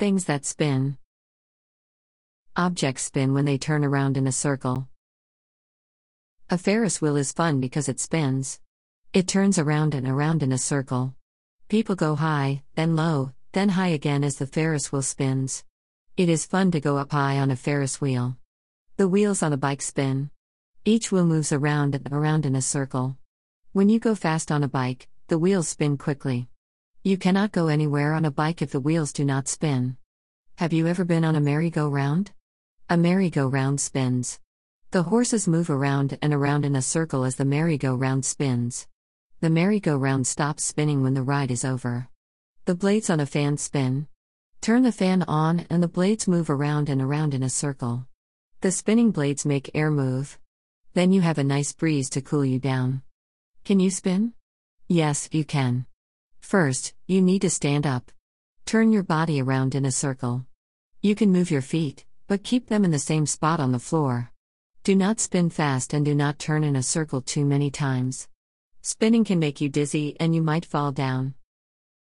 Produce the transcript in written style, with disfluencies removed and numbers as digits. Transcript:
Things that spin. Objects spin when they turn around in a circle. A Ferris wheel is fun because it spins. It turns around and around in a circle. People go high, then low, then high again as the Ferris wheel spins. It is fun to go up high on a Ferris wheel. The wheels on a bike spin. Each wheel moves around and around in a circle. When you go fast on a bike, the wheels spin quickly. You cannot go anywhere on a bike if the wheels do not spin. Have you ever been on a merry-go-round? A merry-go-round spins. The horses move around and around in a circle as the merry-go-round spins. The merry-go-round stops spinning when the ride is over. The blades on a fan spin. Turn the fan on and the blades move around and around in a circle. The spinning blades make air move. Then you have a nice breeze to cool you down. Can you spin? Yes, you can. First, you need to stand up. Turn your body around in a circle. You can move your feet, but keep them in the same spot on the floor. Do not spin fast and do not turn in a circle too many times. Spinning can make you dizzy and you might fall down.